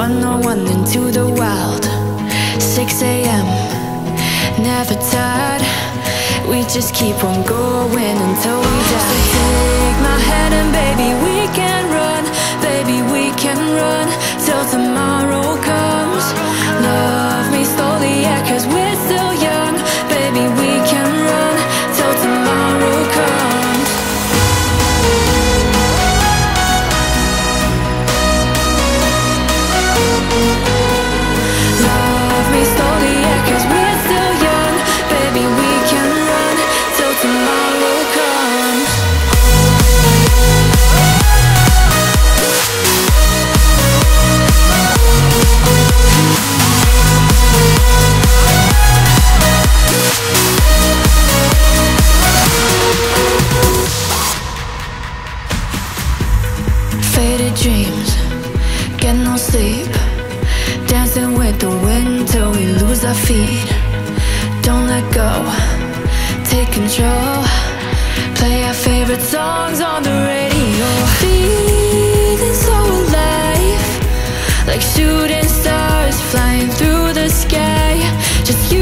Run on one into the wild. 6 a.m. Never tired. We just keep on going until we die. So take my hand and baby we can run. Baby we can run till tomorrow comes. Love me slowly, yeah, 'cause we're still young. Baby we can run till tomorrow comes. Love me slowly, yeah, 'cause we're still young. Baby we can run till tomorrow comes. Faded dreams, get no sleep. Dancing with the wind till we lose our feet. Don't let go, take control. Play our favorite songs on the radio. Feeling so alive, like shooting stars flying through the sky. Just you